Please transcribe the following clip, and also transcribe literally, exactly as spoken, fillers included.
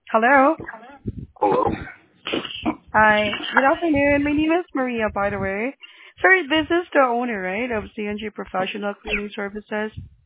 Hello. Hello. Hi. Good afternoon. My name is Maria, by the way. Sorry, this is the owner, right, of C N G Professional Cleaning Services.